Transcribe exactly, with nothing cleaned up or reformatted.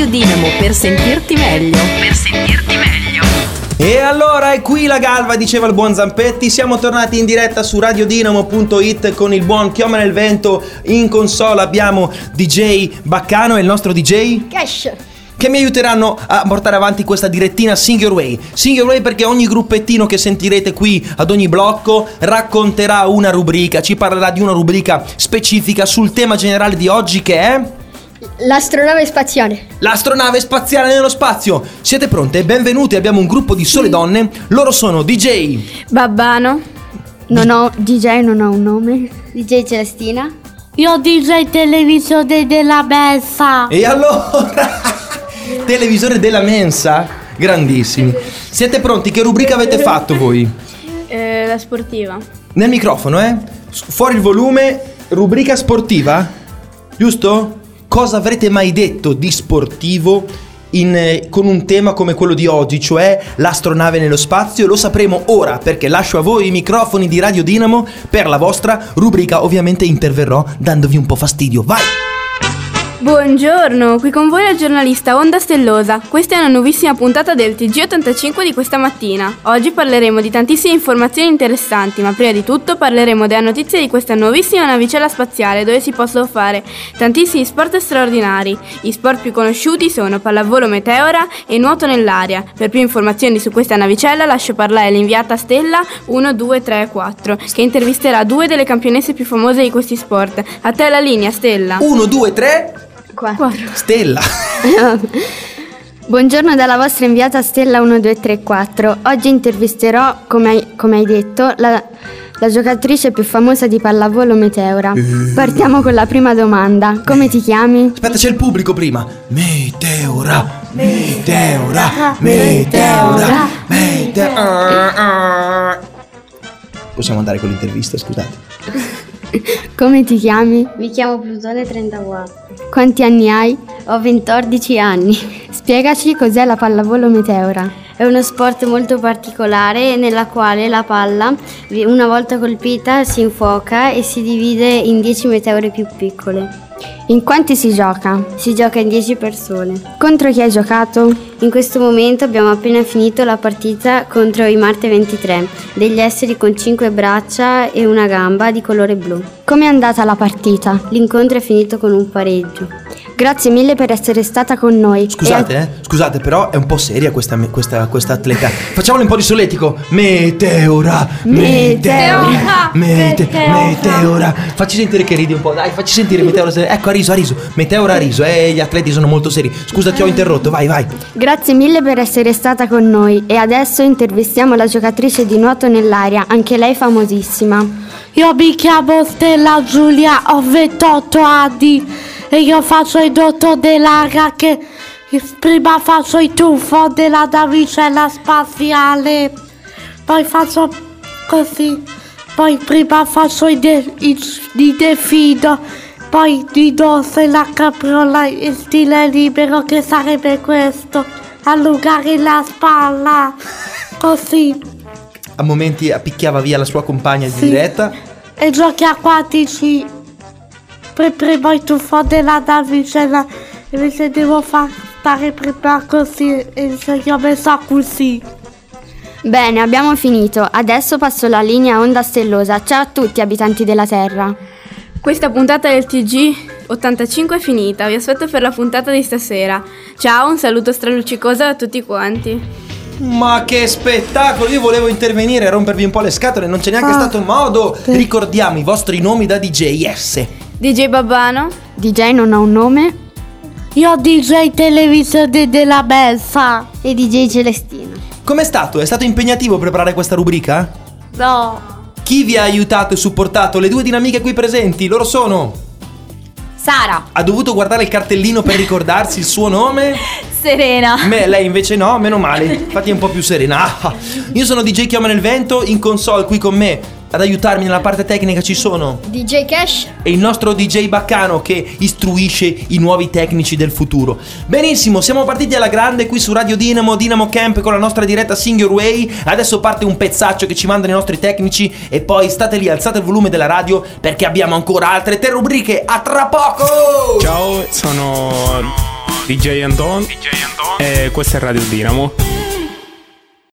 Dinamo per sentirti meglio. Per sentirti meglio. E allora è qui la Galva, diceva il buon Zampetti. Siamo tornati in diretta su radiodinamo punto it con il buon Chioma nel Vento. In console abbiamo D J Baccano e il nostro D J Cash, che mi aiuteranno a portare avanti questa direttina Sing Your Way. Sing Your Way perché ogni gruppettino che sentirete qui ad ogni blocco racconterà una rubrica, ci parlerà di una rubrica specifica sul tema generale di oggi, che è l'astronave spaziale. l'astronave spaziale nello spazio. Siete pronte? Benvenuti, abbiamo un gruppo di sole donne. Loro sono D J Babbano. Non ho D J, non ho un nome. D J Celestina. Io D J televisione della Mensa. e allora televisore della mensa. Grandissimi. Siete pronti? Che rubrica avete fatto voi? Eh, la sportiva. Nel microfono, eh? Fuori il volume. Rubrica sportiva, giusto? Cosa avrete mai detto di sportivo in, eh, con un tema come quello di oggi, cioè l'astronave nello spazio? Lo sapremo ora, perché lascio a voi i microfoni di Radio Dinamo per la vostra rubrica. Ovviamente interverrò dandovi un po' fastidio. Vai! Buongiorno, qui con voi la giornalista Onda Stellosa. Questa è una nuovissima puntata del T G ottantacinque di questa mattina. Oggi parleremo di tantissime informazioni interessanti, ma prima di tutto parleremo della notizia di questa nuovissima navicella spaziale dove si possono fare tantissimi sport straordinari. Gli sport più conosciuti sono pallavolo meteora e nuoto nell'aria. Per più informazioni su questa navicella lascio parlare l'inviata Stella uno due tre quattro, che intervisterà due delle campionesse più famose di questi sport. A te la linea, Stella. uno, due, tre. Quattro. Stella. Buongiorno dalla vostra inviata Stella uno due tre quattro. Oggi intervisterò, come hai, come hai detto, la, la giocatrice più famosa di pallavolo meteora. Partiamo con la prima domanda. Come ti chiami? Aspetta, c'è il pubblico prima. Meteora, meteora, meteora, meteora. Possiamo andare con l'intervista, scusate. Come ti chiami? Mi chiamo Plutone trentaquattro. Quanti anni hai? Ho ventordici anni. Spiegaci cos'è la pallavolo meteora. È uno sport molto particolare nella quale la palla, una volta colpita, si infuoca e si divide in dieci meteore più piccole. In quanti si gioca? Si gioca in dieci persone. Contro chi hai giocato? In questo momento abbiamo appena finito la partita contro i Marte ventitré, degli esseri con cinque braccia e una gamba di colore blu. Com'è andata la partita? L'incontro è finito con un pareggio. Grazie mille per essere stata con noi. Scusate, E- eh, scusate, però è un po' seria questa, questa, questa atleta. Facciamole un po' di solletico. Meteora, meteora, mete, meteora. Facci sentire che ridi un po', dai, facci sentire meteora. Ecco, ha riso, ha riso. Meteora ha riso, eh, gli atleti sono molto seri. Scusa, ti ho interrotto, vai, vai. Grazie mille per essere stata con noi. E adesso intervistiamo la giocatrice di nuoto nell'aria, anche lei famosissima. Io mi chiamo Stella Giulia, ho ventotto anni e io faccio il nuoto nell'aria, che prima faccio il tuffo della navicella spaziale, poi faccio così, poi prima faccio il, de- il, il delfino, poi di dosso e la capriola in stile libero, che sarebbe questo, allungare la spalla, così. A momenti picchiava via la sua compagna di Sì. diretta. E giochi acquatici. Per prima il tuffo della navicella, invece devo far stare prima così, e se io ho messo così. Bene, abbiamo finito. Adesso passo la linea a Onda Stellosa. Ciao a tutti abitanti della Terra. Questa puntata del T G ottantacinque è finita, vi aspetto per la puntata di stasera. Ciao, un saluto stralucicoso a tutti quanti. Ma che spettacolo! Io volevo intervenire e rompervi un po' le scatole, non c'è neanche Ah. stato modo. Ricordiamo i vostri nomi da D J. Yes. D J Babbano. D J non ha un nome? Io D J televisione della Mensa. E D J Celestina. Com'è stato? È stato impegnativo preparare questa rubrica? No. Chi vi ha aiutato e supportato? Le due dinamiche qui presenti, loro sono... Sara. Ha dovuto guardare il cartellino per ricordarsi il suo nome? Serena. Me, lei invece no, meno male. Infatti è un po' più serena. Ah, io sono D J Chioma nel Vento, in console qui con me ad aiutarmi nella parte tecnica ci sono D J Cash e il nostro D J Baccano che istruisce i nuovi tecnici del futuro. Benissimo, siamo partiti alla grande qui su Radio Dinamo, Dinamo Camp, con la nostra diretta Sing Your Way. Adesso parte un pezzaccio che ci mandano i nostri tecnici e poi state lì, alzate il volume della radio perché abbiamo ancora altre tre rubriche. A tra poco! Ciao, sono D J Anton, D J Anton e questa è Radio Dinamo.